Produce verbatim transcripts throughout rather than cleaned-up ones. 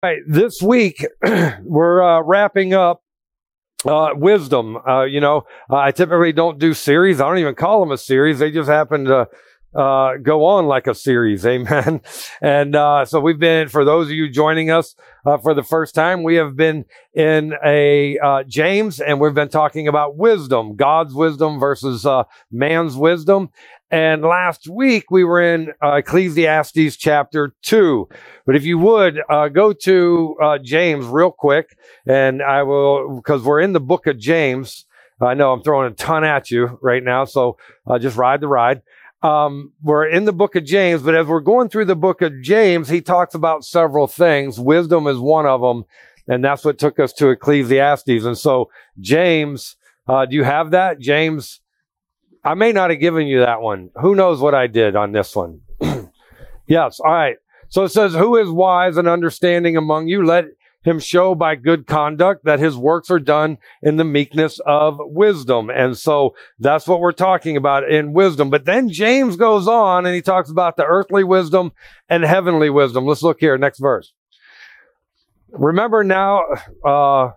All right, this week we're uh, wrapping up uh, wisdom. Uh, you know, uh, I typically don't do series. I don't even call them a series. They just happen to uh, go on like a series. Amen. And uh, so we've been, for those of you joining us uh, for the first time, we have been in a uh, James, and we've been talking about wisdom, God's wisdom versus uh, man's wisdom. And last week we were in uh, Ecclesiastes chapter two. But if you would, uh, go to uh, James real quick, and I will, because we're in the book of James. I know I'm throwing a ton at you right now, so uh, just ride the ride. Um, we're in the book of James, but as we're going through the book of James, he talks about several things. Wisdom is one of them, and that's what took us to Ecclesiastes. And so James, uh, do you have that? James, I may not have given you that one. Who knows what I did on this one? Yes. All right. So it says, who is wise and understanding among you? Let him show by good conduct that his works are done in the meekness of wisdom. And so that's what we're talking about in wisdom. But then James goes on and he talks about the earthly wisdom and heavenly wisdom. Let's look here. Next verse. Remember now, uh,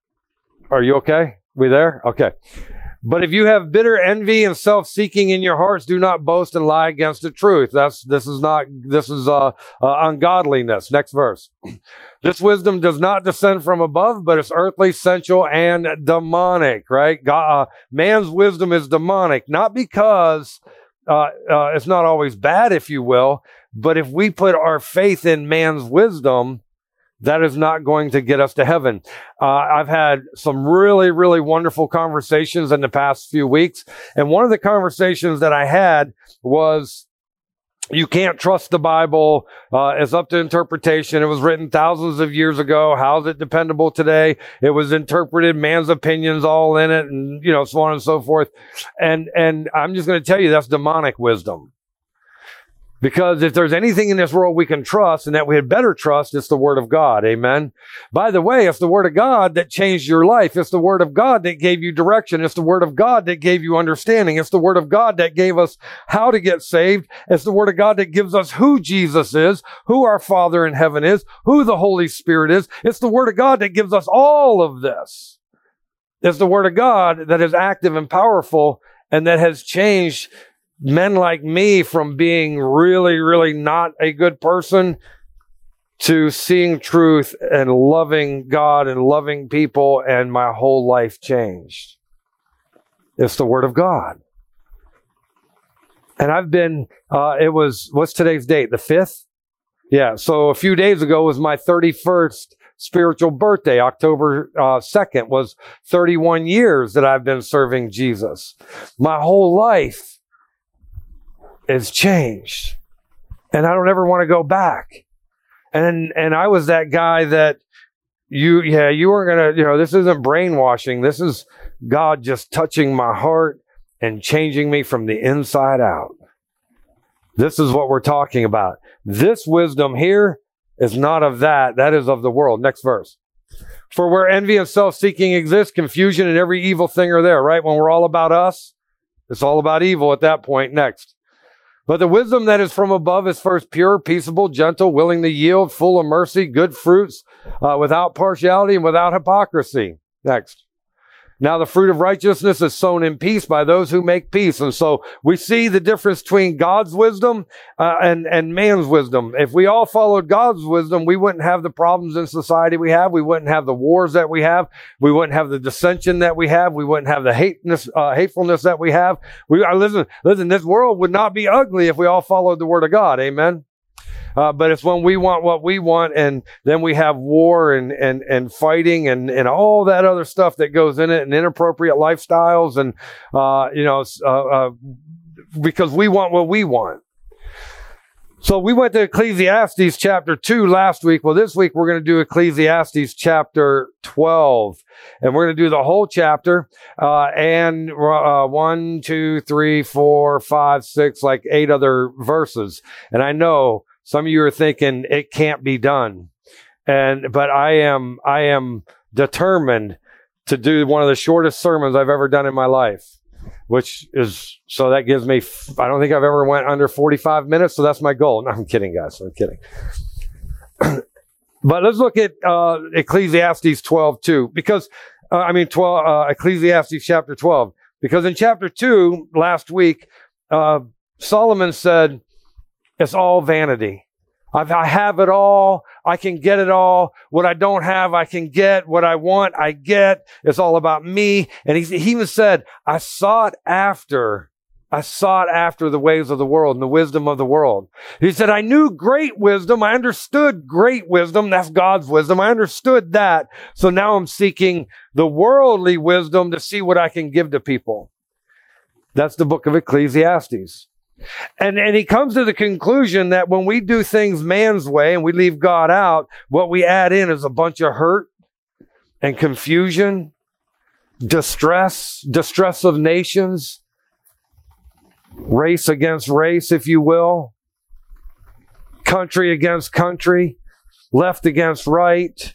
are you okay? We there? Okay. But if you have bitter envy and self-seeking in your hearts, do not boast and lie against the truth. That's, this is not, this is, uh, uh, ungodliness. Next verse. This wisdom does not descend from above, but it's earthly, sensual, and demonic, right? God, uh, man's wisdom is demonic, not because, uh, uh, it's not always bad, if you will, but if we put our faith in man's wisdom, that is not going to get us to heaven. Uh, I've had some really, really wonderful conversations in the past few weeks. And one of the conversations that I had was, you can't trust the Bible. Uh, it's up to interpretation. It was written thousands of years ago. How is it dependable today? It was interpreted, man's opinions all in it, and, you know, so on and so forth. And, and I'm just going to tell you that's demonic wisdom. Because if there's anything in this world we can trust and that we had better trust, it's the Word of God. Amen. By the way, it's the Word of God that changed your life. It's the Word of God that gave you direction. It's the Word of God that gave you understanding. It's the Word of God that gave us how to get saved. It's the Word of God that gives us who Jesus is, who our Father in heaven is, who the Holy Spirit is. It's the Word of God that gives us all of this. It's the Word of God that is active and powerful and that has changed men like me from being really, really not a good person to seeing truth and loving God and loving people, and my whole life changed. It's the Word of God. And I've been, uh, it was, what's today's date? The fifth? Yeah. So a few days ago was my thirty-first spiritual birthday. October uh, second was thirty-one years that I've been serving Jesus. My whole life is changed, and I don't ever want to go back. And and I was that guy that you, yeah, you weren't gonna, you know, this isn't brainwashing. This is God just touching my heart and changing me from the inside out. This is what we're talking about. This wisdom here is not of that. That is of the world. Next verse. For where envy and self-seeking exist, confusion and every evil thing are there, right? When we're all about us, it's all about evil at that point. Next. But the wisdom that is from above is first pure, peaceable, gentle, willing to yield, full of mercy, good fruits, uh, without partiality and without hypocrisy. Next. Now the fruit of righteousness is sown in peace by those who make peace. And so we see the difference between God's wisdom uh, and, and man's wisdom. If we all followed God's wisdom, we wouldn't have the problems in society we have. We wouldn't have the wars that we have. We wouldn't have the dissension that we have. We wouldn't have the hateness, uh, hatefulness that we have. We uh, listen, listen, this world would not be ugly if we all followed the Word of God. Amen. Uh, but it's when we want what we want, and then we have war and, and, and fighting and, and all that other stuff that goes in it, and inappropriate lifestyles, and, uh, you know, uh, uh, because we want what we want. So we went to Ecclesiastes chapter two last week. Well, this week we're going to do Ecclesiastes chapter twelve, and we're going to do the whole chapter, uh, and, uh, one, two, three, four, five, six, like eight other verses. And I know some of you are thinking it can't be done. And, but I am, I am determined to do one of the shortest sermons I've ever done in my life, which is, so that gives me, I don't think I've ever went under forty-five minutes. So that's my goal. No, I'm kidding, guys. I'm kidding. But let's look at uh, Ecclesiastes twelve two, because uh, I mean twelve uh, Ecclesiastes chapter twelve, because in chapter two last week uh, Solomon said it's all vanity. I've, I have it all. I can get it all. What I don't have, I can get. What I want, I get. It's all about me. And he, he even said, I sought after, I sought after the ways of the world and the wisdom of the world. He said, I knew great wisdom. I understood great wisdom. That's God's wisdom. I understood that. So now I'm seeking the worldly wisdom to see what I can give to people. That's the book of Ecclesiastes. And, and he comes to the conclusion that when we do things man's way and we leave God out, what we add in is a bunch of hurt and confusion, distress, distress of nations, race against race, if you will, country against country, left against right,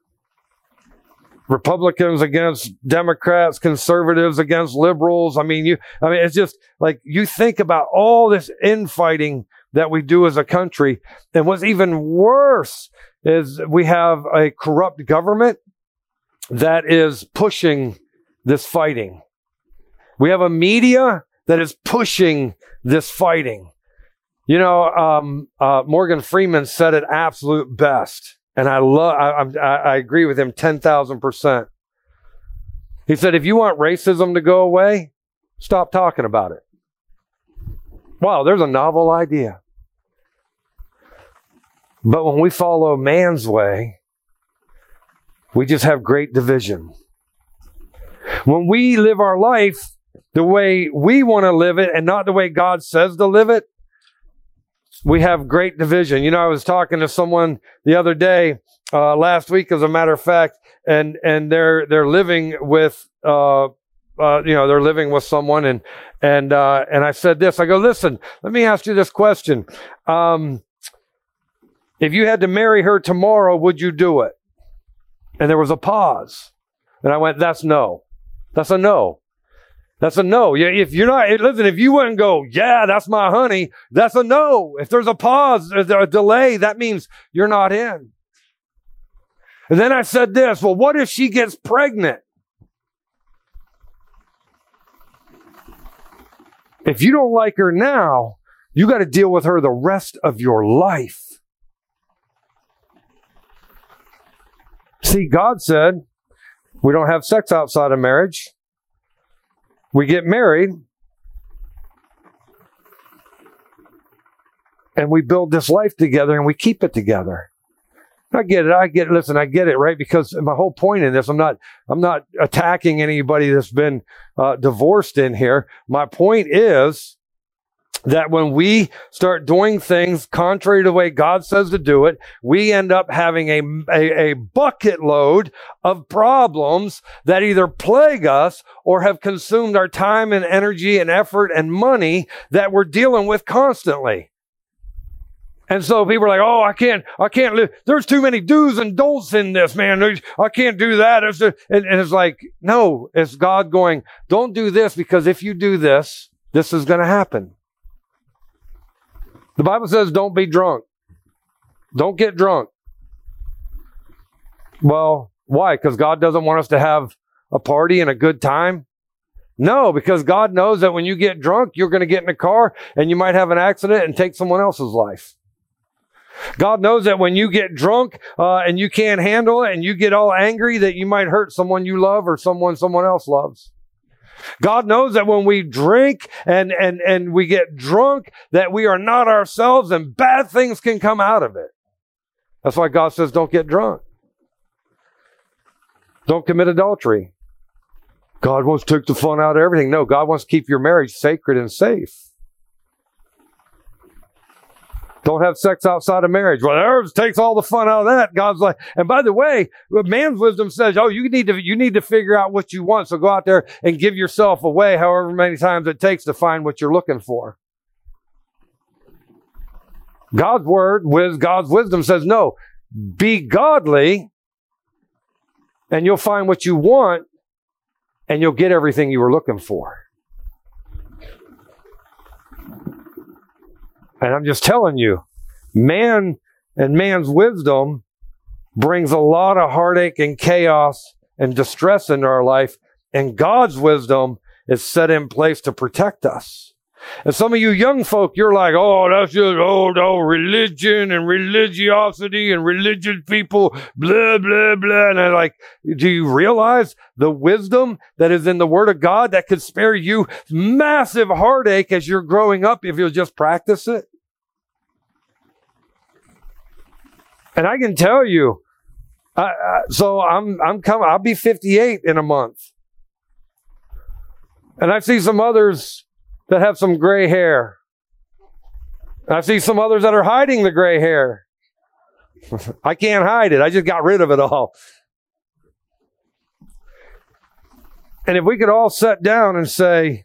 Republicans against Democrats, conservatives against liberals. I mean, you, I mean, it's just like you think about all this infighting that we do as a country. And what's even worse is we have a corrupt government that is pushing this fighting. We have a media that is pushing this fighting. You know, um, uh, Morgan Freeman said it absolute best. And I love, I, I, I agree with him ten thousand percent. He said, if you want racism to go away, stop talking about it. Wow, there's a novel idea. But when we follow man's way, we just have great division. When we live our life the way we want to live it and not the way God says to live it, we have great division. You know, I was talking to someone the other day, uh, last week, as a matter of fact, and, and they're, they're living with, uh, uh, you know, they're living with someone, and, and, uh, and I said this, I go, listen, let me ask you this question. Um, if you had to marry her tomorrow, would you do it? And there was a pause. And I went, that's no. That's a no. That's a no. If you're not, listen, if you wouldn't go, yeah, that's my honey, that's a no. If there's a pause, there's a delay, that means you're not in. And then I said this, well, what if she gets pregnant? If you don't like her now, you got to deal with her the rest of your life. See, God said we don't have sex outside of marriage. We get married and we build this life together and we keep it together. I get it. I get it. Listen, I get it, right? Because my whole point in this, I'm not, I'm not attacking anybody that's been uh, divorced in here. My point is that when we start doing things contrary to the way God says to do it, we end up having a, a, a bucket load of problems that either plague us or have consumed our time and energy and effort and money that we're dealing with constantly. And so people are like, oh, I can't, I can't live. There's too many do's and don'ts in this, man. I can't do that. It's a, and, and it's like, no, it's God going, don't do this, because if you do this, this is going to happen. The Bible says don't be drunk. Don't get drunk. Well, why? Because God doesn't want us to have a party and a good time? No, because God knows that when you get drunk, you're going to get in a car and you might have an accident and take someone else's life. God knows that when you get drunk uh, and you can't handle it and you get all angry, that you might hurt someone you love or someone someone else loves. God knows that when we drink and, and, and we get drunk, that we are not ourselves and bad things can come out of it. That's why God says don't get drunk. Don't commit adultery. God wants to take the fun out of everything. No, God wants to keep your marriage sacred and safe. Don't have sex outside of marriage. Well, herbs takes all the fun out of that. God's like, and by the way, man's wisdom says, oh, you need to, you need to figure out what you want. So go out there and give yourself away however many times it takes to find what you're looking for. God's word, with God's wisdom says, no, be godly and you'll find what you want and you'll get everything you were looking for. And I'm just telling you, man and man's wisdom brings a lot of heartache and chaos and distress into our life. And God's wisdom is set in place to protect us. And some of you young folk, you're like, oh, that's just old, old religion and religiosity and religious people, blah, blah, blah. And I'm like, do you realize the wisdom that is in the Word of God that could spare you massive heartache as you're growing up if you'll just practice it? And I can tell you, I, I, so I'm I'm coming. I'll be fifty-eight in a month, and I see some others that have some gray hair. I see some others that are hiding the gray hair. I can't hide it. I just got rid of it all. And if we could all sit down and say,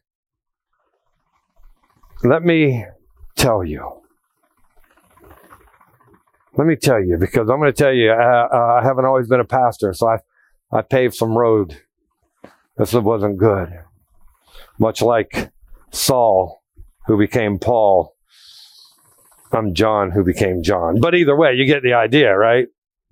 let me tell you. Let me tell you, because I'm going to tell you, uh, uh, I haven't always been a pastor, so I, I paved some road. This wasn't good. Much like Saul, who became Paul. I'm John, who became John. But either way, you get the idea, right?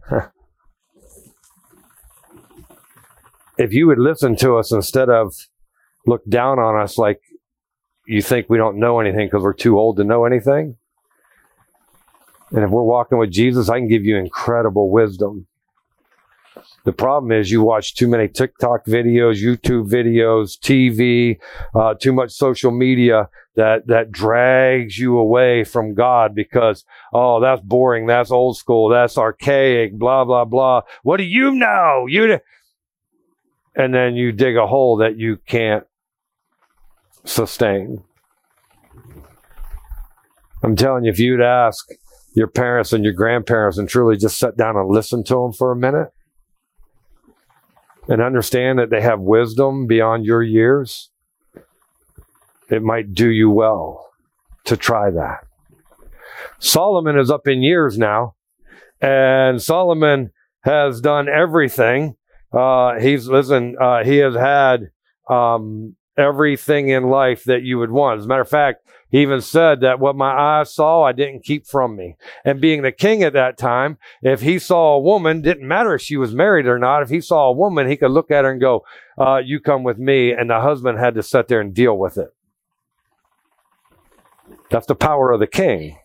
If you would listen to us instead of look down on us like you think we don't know anything because we're too old to know anything. And if we're walking with Jesus, I can give you incredible wisdom. The problem is you watch too many TikTok videos, YouTube videos, T V, uh, too much social media that, that drags you away from God because, oh, that's boring. That's old school. That's archaic, blah, blah, blah. What do you know? You, and then you dig a hole that you can't sustain. I'm telling you, if you'd ask your parents and your grandparents and truly just sit down and listen to them for a minute, and understand that they have wisdom beyond your years, it might do you well to try that. Solomon is up in years now, and Solomon has done everything. Uh, he's, listen, uh, he has had um, everything in life that you would want. As a matter of fact, he even said that what my eyes saw, I didn't keep from me. And being the king at that time, if he saw a woman, didn't matter if she was married or not, if he saw a woman, he could look at her and go, uh, you come with me. And the husband had to sit there and deal with it. That's the power of the king.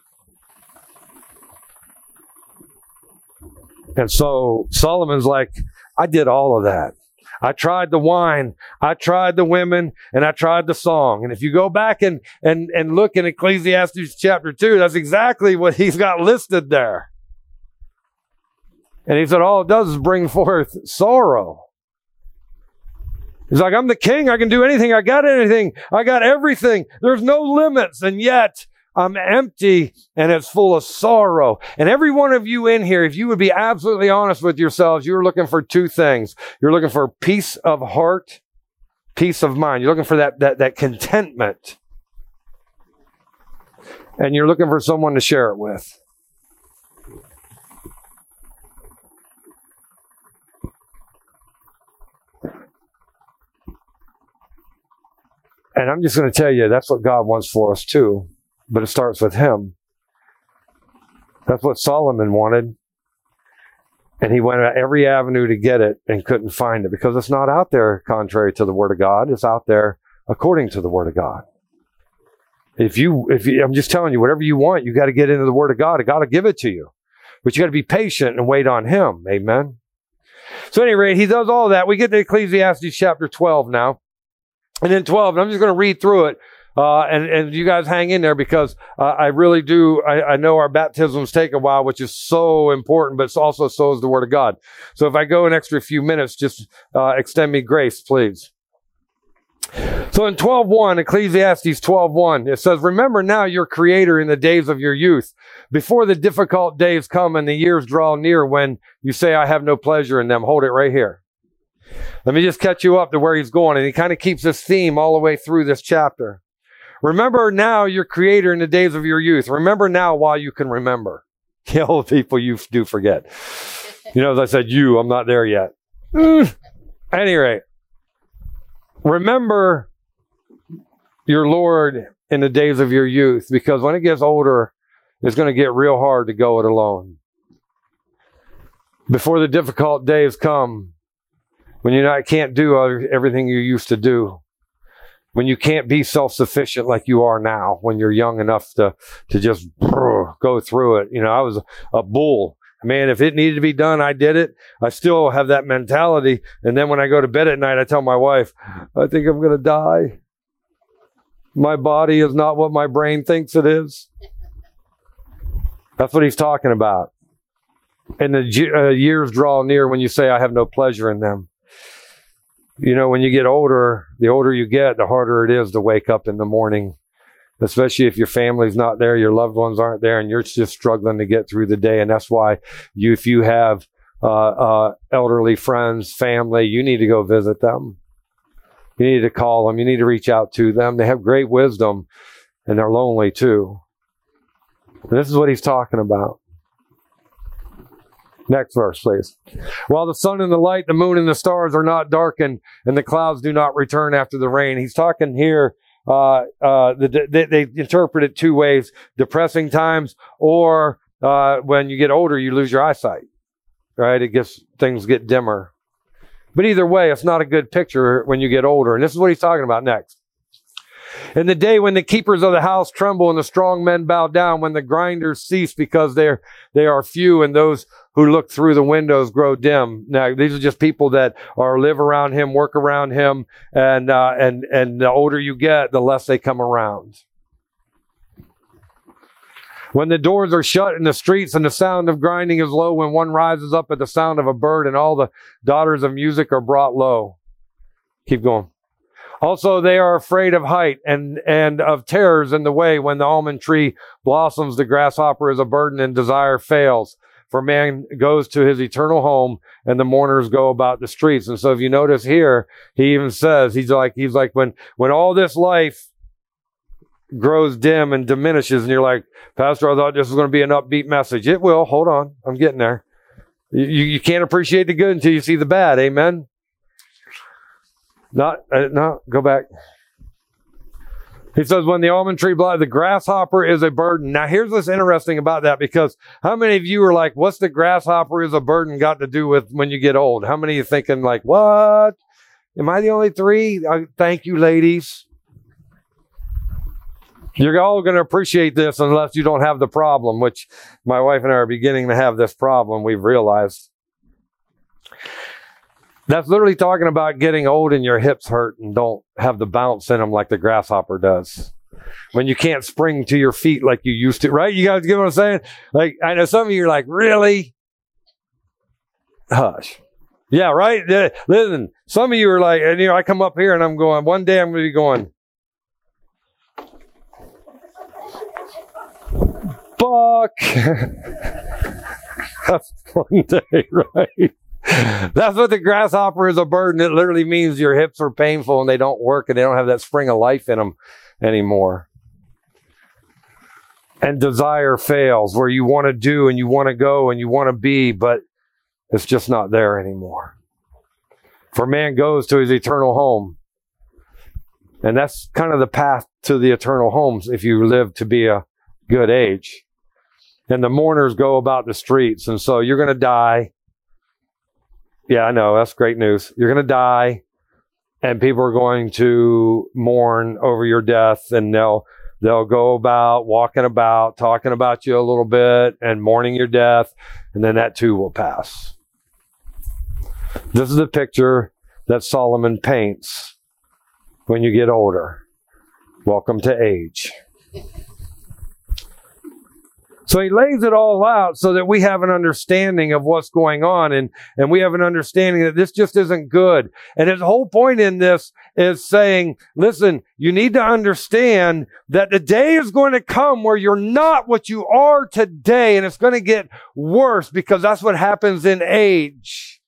And so Solomon's like, I did all of that. I tried the wine, I tried the women, and I tried the song. And if you go back and, and, and look in Ecclesiastes chapter two, that's exactly what he's got listed there. And he said, all it does is bring forth sorrow. He's like, I'm the king. I can do anything. I got anything. I got everything. There's no limits. And yet I'm empty and it's full of sorrow. And every one of you in here, if you would be absolutely honest with yourselves, you're looking for two things. You're looking for peace of heart, peace of mind. You're looking for that, that, that contentment. And you're looking for someone to share it with. And I'm just going to tell you, that's what God wants for us too. But it starts with him. That's what Solomon wanted. And he went every avenue to get it and couldn't find it because it's not out there contrary to the Word of God. It's out there according to the Word of God. If you, if you, I'm just telling you, whatever you want, you got to get into the Word of God. God will give it to you. But you got to be patient and wait on him. Amen. So at any rate, he does all that. We get to Ecclesiastes chapter twelve now. And in twelve, and I'm just going to read through it. Uh, and, and you guys hang in there because uh, I really do. I, I know our baptisms take a while, which is so important, but it's also so is the Word of God. So if I go an extra few minutes, just uh, extend me grace, please. So in twelve one, Ecclesiastes twelve one, it says, remember now your Creator in the days of your youth, before the difficult days come and the years draw near when you say, I have no pleasure in them. Hold it right here. Let me just catch you up to where he's going. And he kind of keeps this theme all the way through this chapter. Remember now your Creator in the days of your youth. Remember now while you can remember. The old people, you do forget. You know, as I said, you, I'm not there yet. Mm. At any rate, remember your Lord in the days of your youth, because when it gets older, it's going to get real hard to go it alone. before the difficult days come, when you not can't do everything you used to do, when you can't be self-sufficient like you are now, when you're young enough to to just go through it. You know, I was a, a bull. Man, if it needed to be done, I did it. I still have that mentality. And then when I go to bed at night, I tell my wife, I think I'm going to die. My body is not what my brain thinks it is. That's what he's talking about. And the uh, years draw near when you say, I have no pleasure in them. You know, when you get older, the older you get, the harder it is to wake up in the morning, especially if your family's not there, your loved ones aren't there, and you're just struggling to get through the day. And that's why you, if you have uh, uh, elderly friends, family, you need to go visit them. You need to call them. You need to reach out to them. They have great wisdom, and they're lonely too. And this is what he's talking about. Next verse, please. While the sun and the light, the moon and the stars are not darkened, and the clouds do not return after the rain. He's talking here, uh, uh, the, they, they interpret it two ways: depressing times, or uh, when you get older, you lose your eyesight. Right? It gets things get dimmer. But either way, it's not a good picture when you get older. And this is what he's talking about next. In the day when the keepers of the house tremble and the strong men bow down, when the grinders cease because they're, they are few and those who look through the windows grow dim. Now, these are just people that are live around him, work around him, and, uh, and, and the older you get, the less they come around. When the doors are shut in the streets and the sound of grinding is low, when one rises up at the sound of a bird and all the daughters of music are brought low. Keep going. Also, they are afraid of height and, and of terrors in the way. When the almond tree blossoms, the grasshopper is a burden and desire fails. For man goes to his eternal home and the mourners go about the streets. And so if you notice here, he even says, he's like, he's like, when, when all this life grows dim and diminishes and you're like, Pastor, I thought this was going to be an upbeat message. It will. Hold on. I'm getting there. You, you can't appreciate the good until you see the bad. Amen. Not, uh, no, go back. He says, when the almond tree blight, the grasshopper is a burden. Now, here's what's interesting about that, because how many of you are like, what's the grasshopper is a burden got to do with when you get old? How many of you thinking like, what? Am I the only three? Uh, thank you, ladies. You're all going to appreciate this unless you don't have the problem, which my wife and I are beginning to have this problem, we've realized. That's literally talking about getting old and your hips hurt and don't have the bounce in them like the grasshopper does. When you can't spring to your feet like you used to, right? You guys get what I'm saying? Like, I know some of you are like, really? Hush. Yeah, right? Yeah, listen, some of you are like, and you know, I come up here and I'm going, one day I'm going to be going, fuck. That's one day, right? That's what the grasshopper is a burden. It literally means your hips are painful and they don't work and they don't have that spring of life in them anymore. And desire fails, where you want to do and you want to go and you want to be, but it's just not there anymore. For man goes to his eternal home. And that's kind of the path to the eternal homes if you live to be a good age. And the mourners go about the streets. And so you're going to die. Yeah, I know. That's great news. You're going to die, and people are going to mourn over your death, and they'll they'll go about, walking about, talking about you a little bit, and mourning your death, and then that too will pass. This is the picture that Solomon paints when you get older. Welcome to age. So he lays it all out so that we have an understanding of what's going on, and, and we have an understanding that this just isn't good. And his whole point in this is saying, listen, you need to understand that the day is going to come where you're not what you are today, and it's going to get worse because that's what happens in age.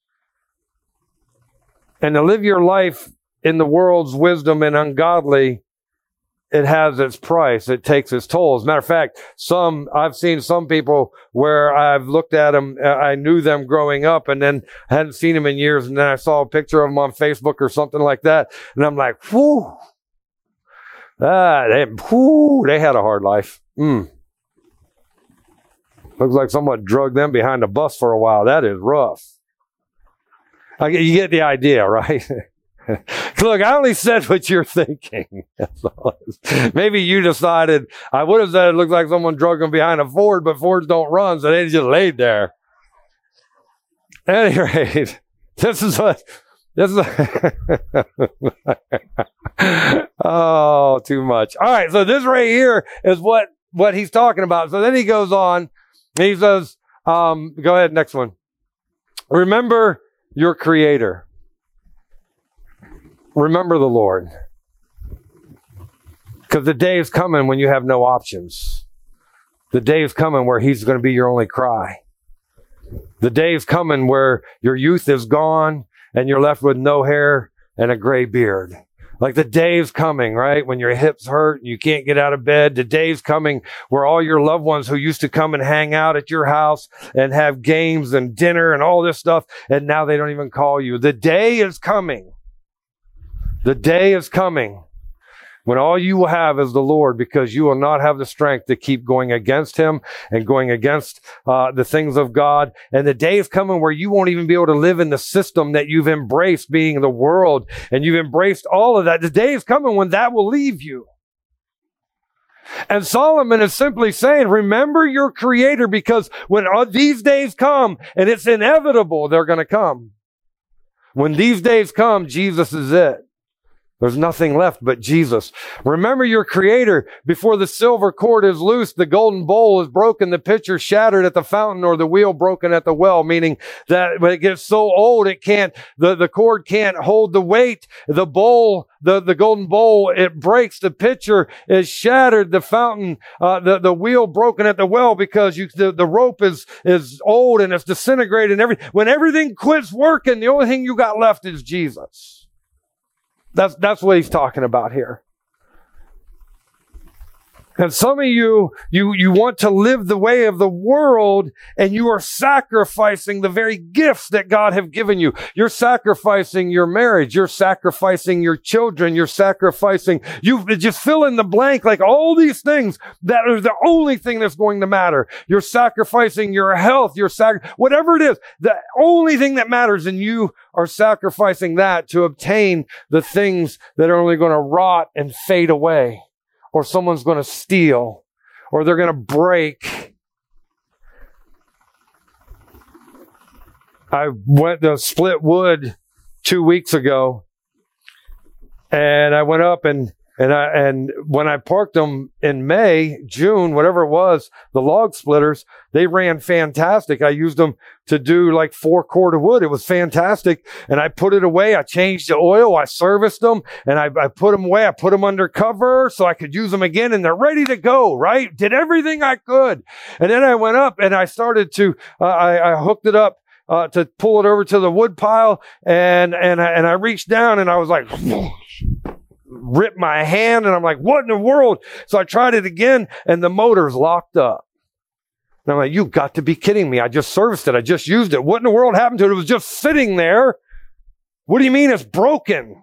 And to live your life in the world's wisdom and ungodly, it has its price. It takes its toll. As a matter of fact, some, I've seen some people where I've looked at them, I knew them growing up and then hadn't seen them in years. And then I saw a picture of them on Facebook or something like that. And I'm like, whew, ah, they, whew, they had a hard life. Mm. Looks like someone drugged them behind the bus for a while. That is rough. I, you get the idea, right? Look, I only said what you're thinking. Maybe you decided, I would have said it looked like someone drugged them behind a Ford, but Fords don't run, so they just laid there. At any rate, this is what, this is, oh, too much. All right, so this right here is what, what he's talking about. So then he goes on, and he says, um, go ahead, next one. Remember your Creator. Remember the Lord. Because the day is coming when you have no options. The day is coming where He's going to be your only cry. The day is coming where your youth is gone and you're left with no hair and a gray beard. Like the day is coming, right? When your hips hurt and you can't get out of bed. The day is coming where all your loved ones who used to come and hang out at your house and have games and dinner and all this stuff, and now they don't even call you. The day is coming. The day is coming when all you will have is the Lord, because you will not have the strength to keep going against Him and going against uh, the things of God. And the day is coming where you won't even be able to live in the system that you've embraced, being the world, and you've embraced all of that. The day is coming when that will leave you. And Solomon is simply saying, remember your Creator, because when these days come, and it's inevitable they're going to come. When these days come, Jesus is it. There's nothing left but Jesus. Remember your Creator. Before the silver cord is loosed, the golden bowl is broken, the pitcher shattered at the fountain, or the wheel broken at the well, meaning that when it gets so old, it can't, the, the cord can't hold the weight. The bowl, the, the golden bowl, it breaks. The pitcher is shattered. The fountain, uh, the, the wheel broken at the well, because you, the, the rope is, is old and it's disintegrated and everything. When everything quits working, the only thing you got left is Jesus. That's, that's what he's talking about here. And some of you, you, you want to live the way of the world, and you are sacrificing the very gifts that God have given you. You're sacrificing your marriage. You're sacrificing your children. You're sacrificing, you just fill in the blank, like all these things that are the only thing that's going to matter. You're sacrificing your health. You're sac- whatever it is, the only thing that matters, and you are sacrificing that to obtain the things that are only going to rot and fade away. Or someone's going to steal, or they're going to break. I went to Split Wood two weeks ago, and I went up and and I and when I parked them in May, June, whatever it was, the log splitters, they ran fantastic. I used them to do like four cord of wood. It was fantastic. And I put it away. I changed the oil. I serviced them, and I, I put them away. I put them under cover so I could use them again, and they're ready to go, right? Did everything I could. And then I went up and I started to, uh, I, I hooked it up, uh, to pull it over to the wood pile. And, and I, and I reached down and I was like, ripped my hand, and I'm like, what in the world? So I tried it again, and the motor's locked up. And I'm like, you've got to be kidding me. I just serviced it. I just used it. What in the world happened to it? It was just sitting there. What do you mean it's broken?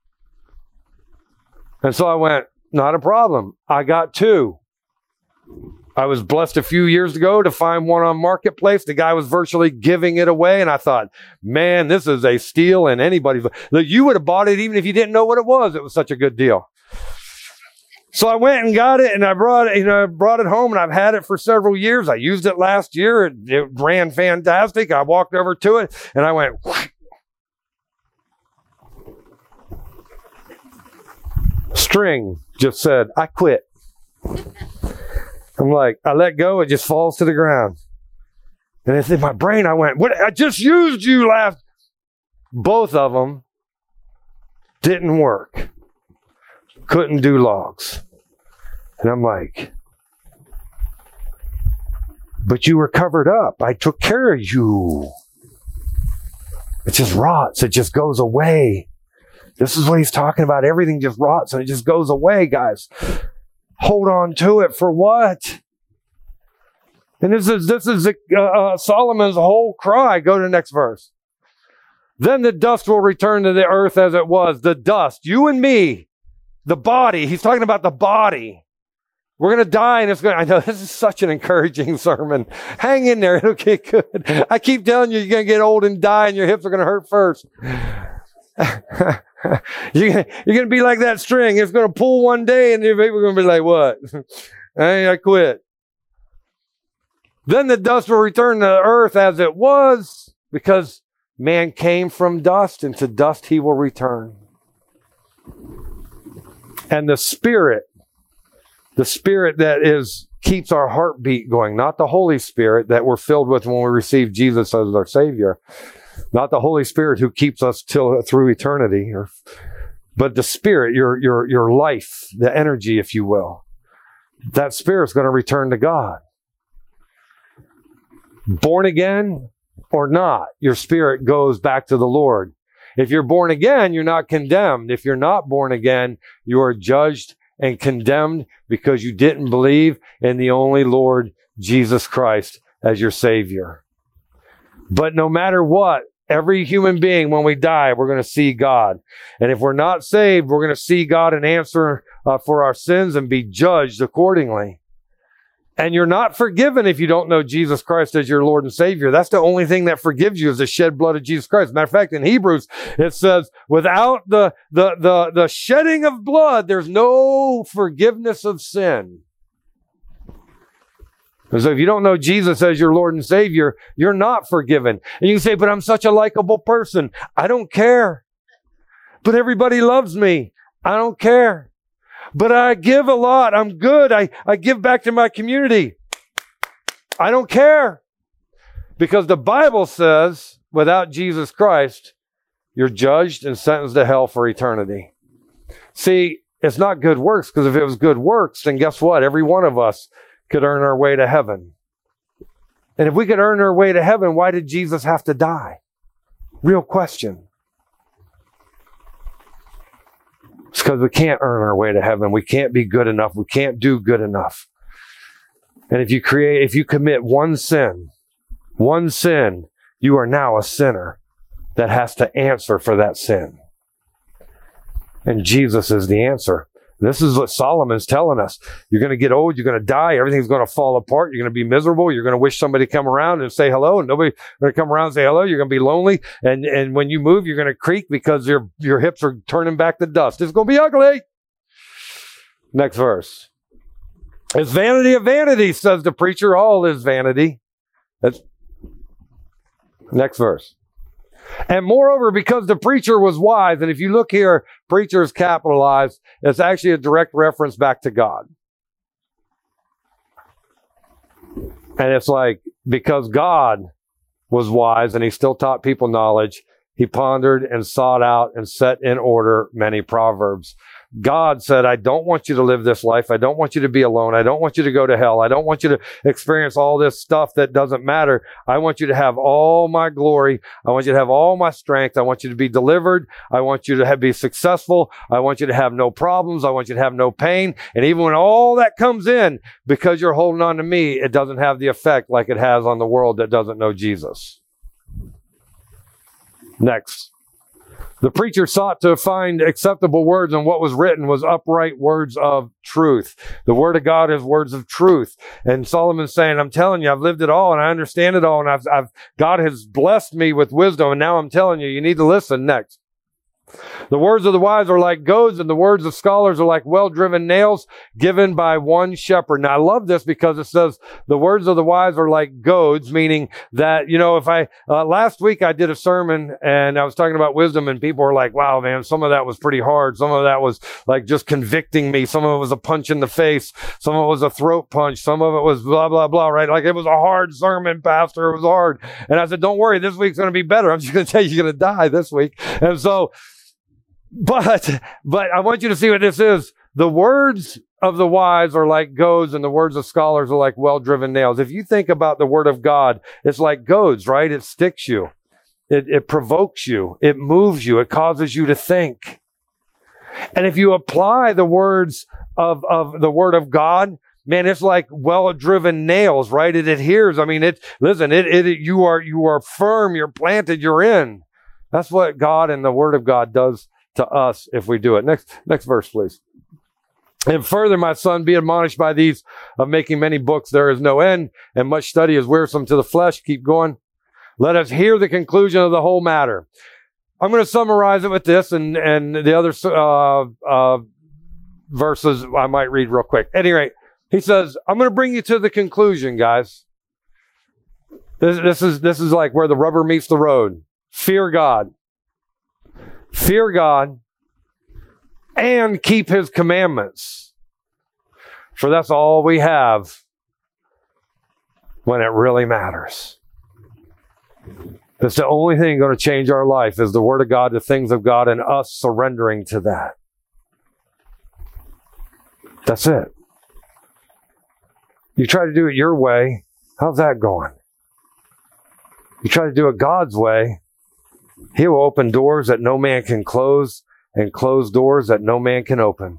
And so I went, not a problem. I got two. I was blessed a few years ago to find one on Marketplace. The guy was virtually giving it away. And I thought, man, this is a steal. And anybody, you would have bought it even if you didn't know what it was. It was such a good deal. So I went and got it, and I brought it, you know, brought it home, and I've had it for several years. I used it last year. It, it ran fantastic. I walked over to it, and I went, whoosh. String just said, I quit. I'm like, I let go, it just falls to the ground. And it's in my brain, I went, what? I just used you last. Both of them didn't work. Couldn't do logs. And I'm like, but you were covered up. I took care of you. It just rots. It just goes away. This is what he's talking about. Everything just rots and it just goes away, guys. Hold on to it for what? And this is this is uh, uh, Solomon's whole cry. Go to the next verse. Then the dust will return to the earth as it was. The dust, you and me, the body. He's talking about the body. We're going to die, and it's going to, I know this is such an encouraging sermon. Hang in there. It'll get good. I keep telling you, you're going to get old and die, and your hips are going to hurt first. you're going to be like that string. It's going to pull one day, and people are going to be like, what? I, I quit. Then the dust will return to the earth as it was, because man came from dust, and to dust he will return. And the Spirit, the Spirit that is keeps our heartbeat going, not the Holy Spirit that we're filled with when we receive Jesus as our Savior, not the Holy Spirit who keeps us till through eternity, or, but the Spirit, your your your life, the energy, if you will. That Spirit's going to return to God. Born again or not, your spirit goes back to the Lord. If you're born again, you're not condemned. If you're not born again, you are judged and condemned because you didn't believe in the only Lord Jesus Christ as your Savior. But no matter what, every human being, when we die, we're going to see God. And if we're not saved, we're going to see God and answer uh, for our sins and be judged accordingly. And you're not forgiven if you don't know Jesus Christ as your Lord and Savior. That's the only thing that forgives you is the shed blood of Jesus Christ. Matter of fact, in Hebrews, it says, without the, the, the, the shedding of blood, there's no forgiveness of sin. And so if you don't know Jesus as your Lord and Savior, you're not forgiven. And you can say, but I'm such a likable person. I don't care. But everybody loves me. I don't care. But I give a lot. I'm good. I, I give back to my community. I don't care. Because the Bible says, without Jesus Christ, you're judged and sentenced to hell for eternity. See, it's not good works, because if it was good works, then guess what? Every one of us could earn our way to heaven. And if we could earn our way to heaven, why did Jesus have to die? Real question. It's because we can't earn our way to heaven. We can't be good enough. We can't do good enough. And if you create, if you commit one sin, one sin, you are now a sinner that has to answer for that sin. And Jesus is the answer. This is what Solomon's telling us. You're going to get old. You're going to die. Everything's going to fall apart. You're going to be miserable. You're going to wish somebody to come around and say hello, and nobody's going to come around and say hello. You're going to be lonely. And, and when you move, you're going to creak because your, your hips are turning back to dust. It's going to be ugly. Next verse. It's vanity of vanity, says the preacher. All is vanity. That's next verse. And moreover, because the preacher was wise, and if you look here, preacher is capitalized, it's actually a direct reference back to God. And it's like, because God was wise and he still taught people knowledge, he pondered and sought out and set in order many proverbs. God said, I don't want you to live this life. I don't want you to be alone. I don't want you to go to hell. I don't want you to experience all this stuff that doesn't matter. I want you to have all my glory. I want you to have all my strength. I want you to be delivered. I want you to have, be successful. I want you to have no problems. I want you to have no pain. And even when all that comes in, because you're holding on to me, it doesn't have the effect like it has on the world that doesn't know Jesus. Next. The preacher sought to find acceptable words, and what was written was upright words of truth. The word of God is words of truth. And Solomon's saying, I'm telling you, I've lived it all and I understand it all. And I've, I've, God has blessed me with wisdom. And now I'm telling you, you need to listen. Next. The words of the wise are like goads, and the words of scholars are like well-driven nails given by one shepherd. Now, I love this because it says the words of the wise are like goads, meaning that, you know, if I, uh, last week I did a sermon and I was talking about wisdom, and people were like, wow, man, some of that was pretty hard. Some of that was like just convicting me. Some of it was a punch in the face. Some of it was a throat punch. Some of it was blah, blah, blah, right? Like it was a hard sermon, Pastor. It was hard. And I said, don't worry, this week's going to be better. I'm just going to tell you, you're going to die this week. And so, But, but I want you to see what this is. The words of the wise are like goads, and the words of scholars are like well-driven nails. If you think about the word of God, it's like goads, right? It sticks you. It, it provokes you. It moves you. It causes you to think. And if you apply the words of, of the word of God, man, it's like well-driven nails, right? It adheres. I mean, it, listen, it, it, you are, you are firm. You're planted. You're in. That's what God and the word of God does to us if we do it. Next, next verse, please. And further, my son, be admonished by these of making many books. There is no end, and much study is wearisome to the flesh. Keep going. Let us hear the conclusion of the whole matter. I'm going to summarize it with this, and, and the other uh, uh, verses I might read real quick. At any rate, he says, I'm going to bring you to the conclusion, guys. This, this is this is like where the rubber meets the road. Fear God. Fear God and keep his commandments. For that's all we have when it really matters. That's the only thing going to change our life is the Word of God, the things of God, and us surrendering to that. That's it. You try to do it your way, how's that going? You try to do it God's way, He will open doors that no man can close and close doors that no man can open.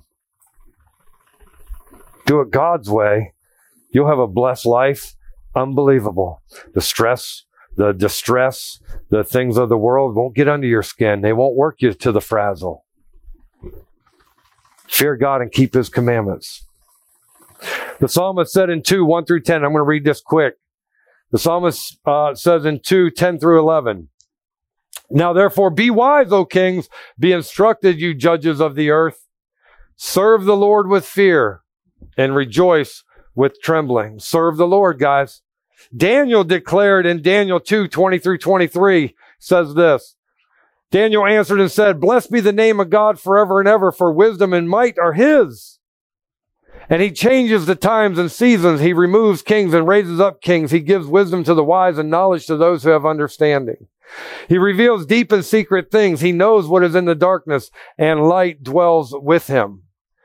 Do it God's way, you'll have a blessed life, unbelievable. The stress, the distress, the things of the world won't get under your skin. They won't work you to the frazzle. Fear God and keep His commandments. The psalmist said in two, one through ten, I'm going to read this quick. The psalmist uh, says in two, ten through eleven, now therefore be wise, O kings, be instructed, you judges of the earth. Serve the Lord with fear and rejoice with trembling. Serve the Lord, guys. Daniel declared in Daniel two, twenty through twenty-three, says this. Daniel answered and said, blessed be the name of God forever and ever, for wisdom and might are His. And He changes the times and seasons. He removes kings and raises up kings. He gives wisdom to the wise and knowledge to those who have understanding. He reveals deep and secret things. He knows what is in the darkness, and light dwells with Him.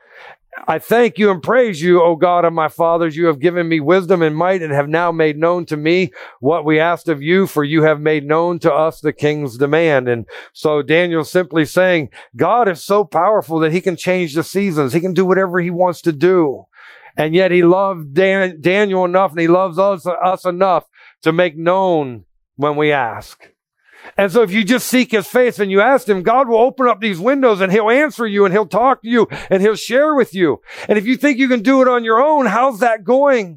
I thank you and praise you, O God of my fathers. You have given me wisdom and might and have now made known to me what we asked of you, for you have made known to us the king's demand. And so Daniel's simply saying, God is so powerful that He can change the seasons. He can do whatever He wants to do. And yet He loved Dan- Daniel enough, and He loves us, us enough to make known when we ask. And so if you just seek His face and you ask Him, God will open up these windows and He'll answer you and He'll talk to you and He'll share with you. And if you think you can do it on your own, how's that going?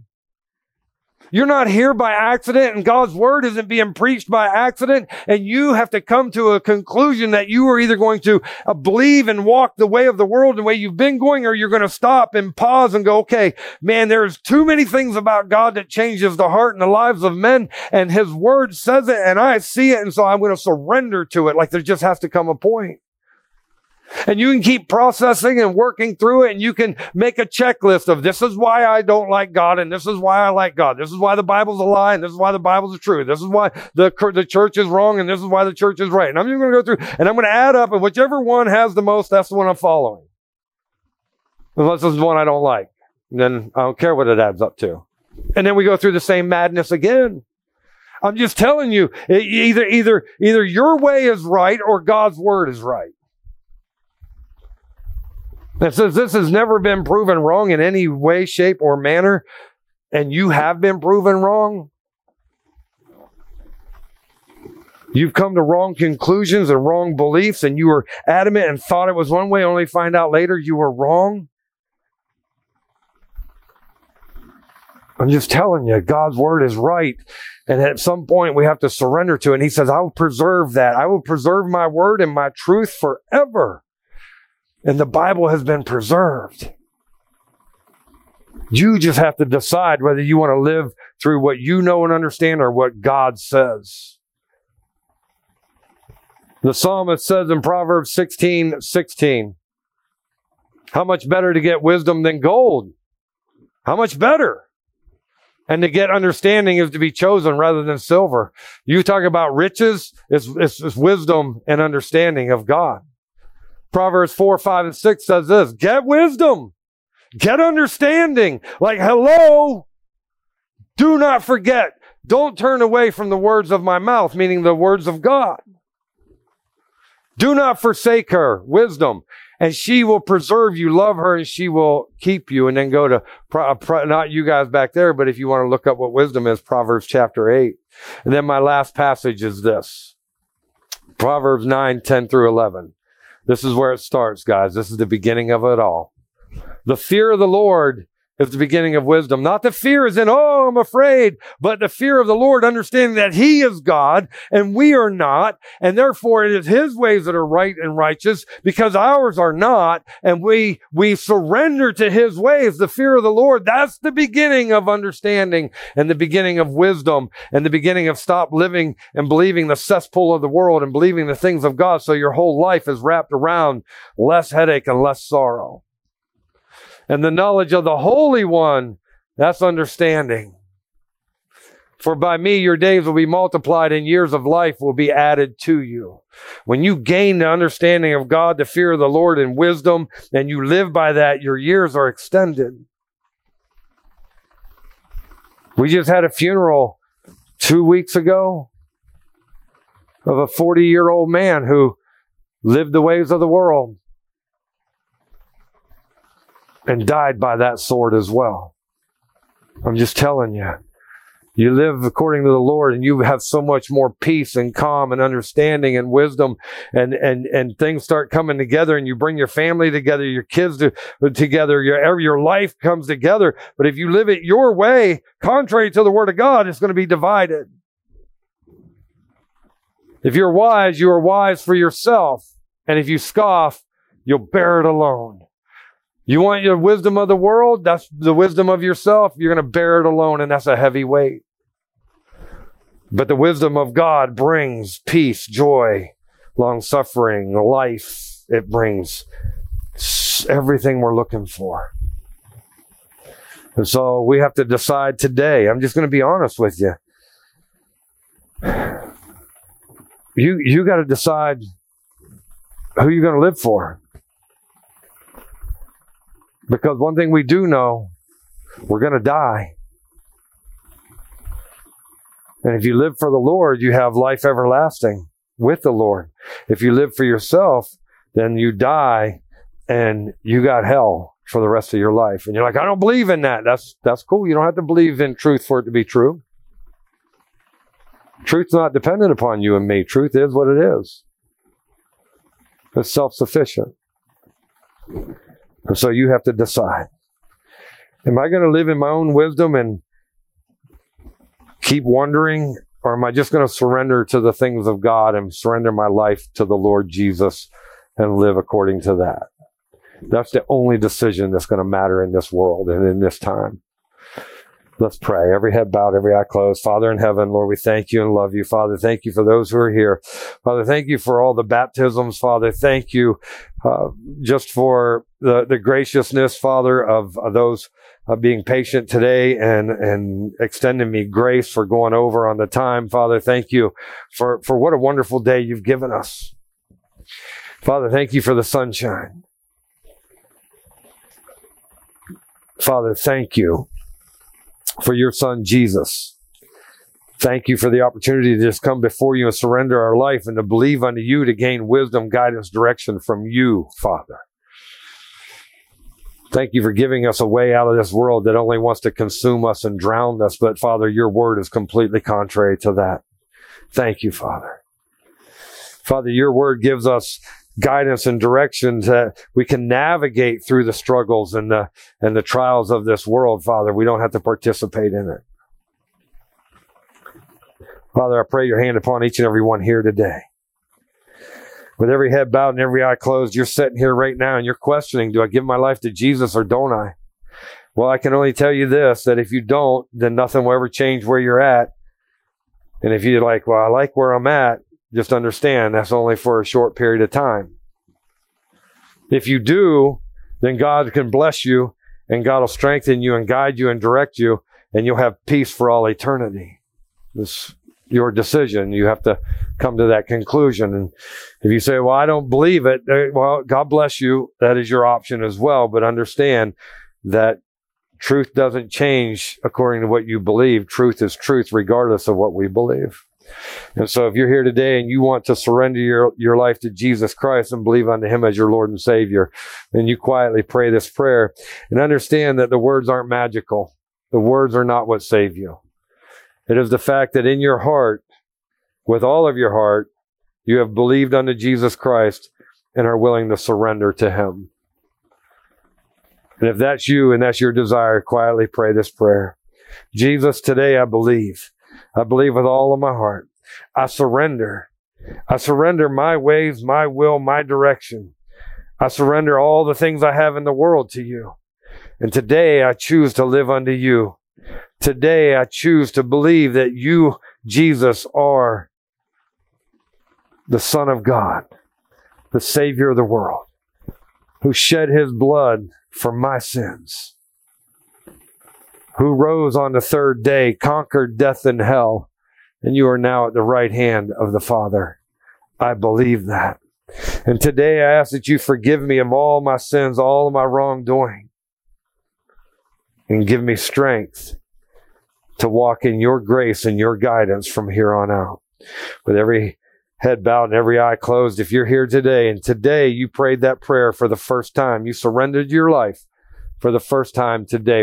You're not here by accident, and God's word isn't being preached by accident. And you have to come to a conclusion that you are either going to uh, believe and walk the way of the world, the way you've been going, or you're going to stop and pause and go, okay, man, there's too many things about God that changes the heart and the lives of men, and His word says it, and I see it, and so I'm going to surrender to it. Like there just has to come a point. And you can keep processing and working through it, and you can make a checklist of this is why I don't like God, and this is why I like God. This is why the Bible's a lie, and this is why the Bible's true. This is why the, the church is wrong, and this is why the church is right. And I'm just going to go through, and I'm going to add up, and whichever one has the most, that's the one I'm following. Unless this is one I don't like. Then I don't care what it adds up to. And then we go through the same madness again. I'm just telling you, either, either, either your way is right or God's word is right. And since this has never been proven wrong in any way, shape, or manner, and you have been proven wrong, you've come to wrong conclusions and wrong beliefs, and you were adamant and thought it was one way, only find out later you were wrong. I'm just telling you, God's word is right. And at some point we have to surrender to it. And He says, I will preserve that. I will preserve my word and my truth forever. And the Bible has been preserved. You just have to decide whether you want to live through what you know and understand or what God says. The psalmist says in Proverbs sixteen sixteen, how much better to get wisdom than gold? How much better? And to get understanding is to be chosen rather than silver. You talk about riches, it's, it's, it's wisdom and understanding of God. Proverbs four, five, and six says this, get wisdom, get understanding. Like, hello, do not forget. Don't turn away from the words of my mouth, meaning the words of God. Do not forsake her, wisdom, and she will preserve you. Love her, and she will keep you. And then go to, not you guys back there, but if you want to look up what wisdom is, Proverbs chapter eight. And then my last passage is this, Proverbs nine, ten through eleven. This is where it starts, guys. This is the beginning of it all. The fear of the Lord is the beginning of wisdom. Not the fear as in, oh, I'm afraid, but the fear of the Lord, understanding that He is God and we are not, and therefore it is His ways that are right and righteous because ours are not, and we, we surrender to His ways. The fear of the Lord, that's the beginning of understanding and the beginning of wisdom and the beginning of stop living and believing the cesspool of the world and believing the things of God, so your whole life is wrapped around less headache and less sorrow. And the knowledge of the Holy One, that's understanding. For by me your days will be multiplied and years of life will be added to you. When you gain the understanding of God, the fear of the Lord and wisdom, and you live by that, your years are extended. We just had a funeral two weeks ago of a forty-year-old man who lived the ways of the world and died by that sword as well. I'm just telling you, you live according to the Lord and you have so much more peace and calm and understanding and wisdom, and, and, and things start coming together, and you bring your family together, your kids to, together, your, your life comes together. But if you live it your way, contrary to the Word of God, it's going to be divided. If you're wise, you are wise for yourself. And if you scoff, you'll bear it alone. You want your wisdom of the world? That's the wisdom of yourself. You're going to bear it alone, and that's a heavy weight. But the wisdom of God brings peace, joy, long-suffering, life. It brings everything we're looking for. And so we have to decide today. I'm just going to be honest with you. You, you got to decide who you're going to live for. Because one thing we do know, we're going to die. And if you live for the Lord, you have life everlasting with the Lord. If you live for yourself, then you die and you got hell for the rest of your life. And you're like, I don't believe in that. That's, that's cool. You don't have to believe in truth for it to be true. Truth's not dependent upon you and me. Truth is what it is. It's self-sufficient. And so you have to decide. Am I going to live in my own wisdom and keep wondering, or am I just going to surrender to the things of God and surrender my life to the Lord Jesus and live according to that? That's the only decision that's going to matter in this world and in this time. Let's pray. Every head bowed, every eye closed. Father in heaven, Lord, we thank you and love you. Father, thank you for those who are here. Father, thank you for all the baptisms. Father, thank you uh, just for the, the graciousness, Father, of, of those uh, being patient today and, and extending me grace for going over on the time. Father, thank you for, for what a wonderful day you've given us. Father, thank you for the sunshine. Father, thank you for your Son, Jesus. Thank you for the opportunity to just come before you and surrender our life and to believe unto you, to gain wisdom, guidance, direction from you, Father. Thank you for giving us a way out of this world that only wants to consume us and drown us. But Father, your word is completely contrary to that. Thank you, Father. Father, your word gives us guidance and direction that we can navigate through the struggles and the and the trials of this world, Father. We don't have to participate in it. Father, I pray your hand upon each and every one here today. With every head bowed and every eye closed, you're sitting here right now and you're questioning, do I give my life to Jesus or don't I? Well, I can only tell you this, that if you don't, then nothing will ever change where you're at. And if you're like, well, I like where I'm at, just understand that's only for a short period of time. If you do, then God can bless you and God will strengthen you and guide you and direct you, and you'll have peace for all eternity. It's your decision. You have to come to that conclusion. And if you say, well, I don't believe it, well, God bless you. That is your option as well. But understand that truth doesn't change according to what you believe. Truth is truth regardless of what we believe. And so if you're here today and you want to surrender your, your life to Jesus Christ and believe unto him as your Lord and Savior, then you quietly pray this prayer and understand that the words aren't magical. The words are not what save you. It is the fact that in your heart, with all of your heart, you have believed unto Jesus Christ and are willing to surrender to him. And if that's you and that's your desire, quietly pray this prayer. Jesus, today I believe. I believe with all of my heart. I surrender. I surrender my ways, my will, my direction. I surrender all the things I have in the world to you. And today I choose to live unto you. Today I choose to believe that you, Jesus, are the Son of God, the Savior of the world, who shed his blood for my sins, who rose on the third day, conquered death and hell, and you are now at the right hand of the Father. I believe that. And today I ask that you forgive me of all my sins, all of my wrongdoing, and give me strength to walk in your grace and your guidance from here on out. With every head bowed and every eye closed, if you're here today and today you prayed that prayer for the first time, you surrendered your life for the first time today,